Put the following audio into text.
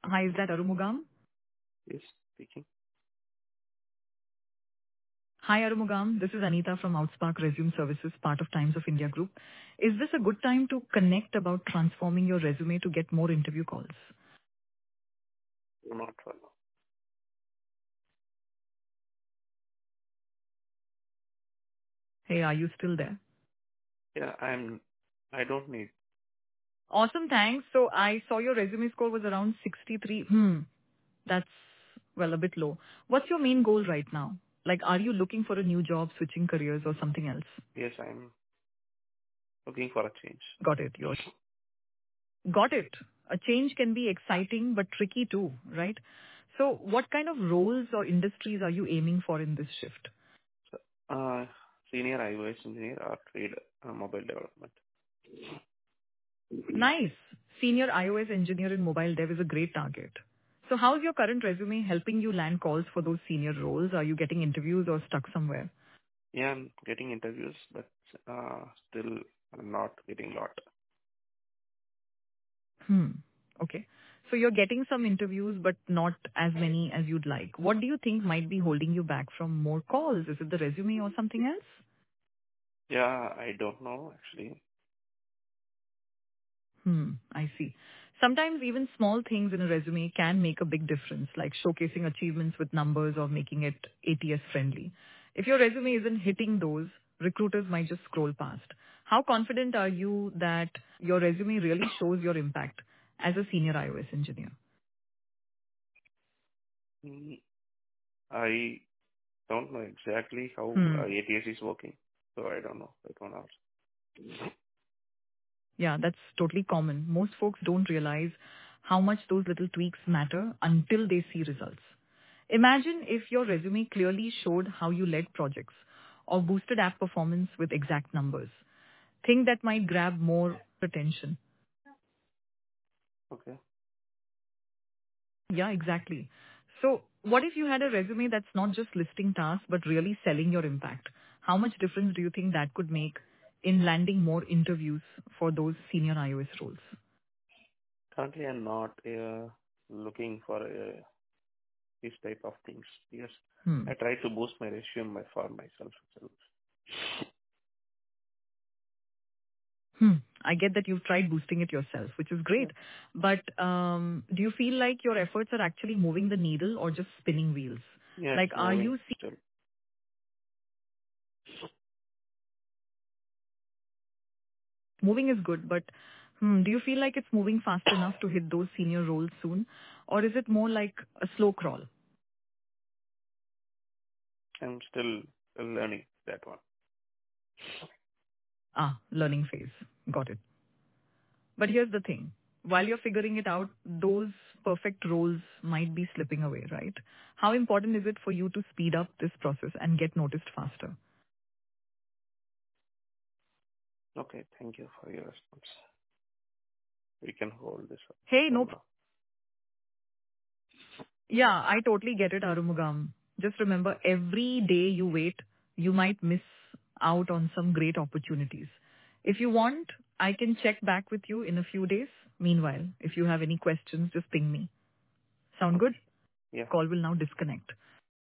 Hi, is that Arumugam? Yes, speaking. Hi, Arumugam. This is Anita from Outspark Resume Services, part of Times of India Group. Is this a good time to connect about transforming your resume to get more interview calls? Not for now. Hey, are you still there? Yeah, I don't need. Awesome, thanks. So I saw your resume score was around 63. That's, well, a bit low. What's your main goal right now? Like, are you looking for a new job, switching careers, or something else? Yes, I'm looking for a change. Got it. Got it. A change can be exciting but tricky too, right? So what kind of roles or industries are you aiming for in this shift? So, senior iOS engineer or trade mobile development. Nice. Senior iOS engineer in mobile dev is a great target. So how's your current resume helping you land calls for those senior roles? Are you getting interviews or stuck somewhere? Yeah, I'm getting interviews, but still I'm not getting lot. Hmm. Okay. So you're getting some interviews, but not as many as you'd like. What do you think might be holding you back from more calls? Is it the resume or something else? Yeah, I don't know actually. I see. Sometimes even small things in a resume can make a big difference, like showcasing achievements with numbers or making it ATS friendly. If your resume isn't hitting those, recruiters might just scroll past. How confident are you that your resume really shows your impact as a senior iOS engineer? Mm, I don't know exactly how Hmm. ATS is working, so I don't know that one also. Yeah, that's totally common. Most folks don't realize how much those little tweaks matter until they see results. Imagine if your resume clearly showed how you led projects or boosted app performance with exact numbers. Think that might grab more attention. Okay. Yeah, exactly. So what if you had a resume that's not just listing tasks, but really selling your impact? How much difference do you think that could make in landing more interviews for those senior iOS roles? Currently, I'm not looking for this type of things. Yes, Hmm. I try to boost my resume for myself itself. I get that you've tried boosting it yourself, which is Yeah. great. But do you feel like your efforts are actually moving the needle or just spinning wheels? Yeah, Like, it's are moving you still. moving is good, but do you feel like it's moving fast enough to hit those senior roles soon? Or is it more like a slow crawl? I'm still learning that one. Learning phase. Got it. But here's the thing. While you're figuring it out, those perfect roles might be slipping away, right? How important is it for you to speed up this process and get noticed faster? Okay, thank you for your response. We can hold this up Hey, for no. now. Yeah, I totally get it, Arumugam. Just remember, every day you wait, you might miss out on some great opportunities. If you want, I can check back with you in a few days. Meanwhile, if you have any questions, just ping me. Sound good? Okay. Yeah. Call will now disconnect.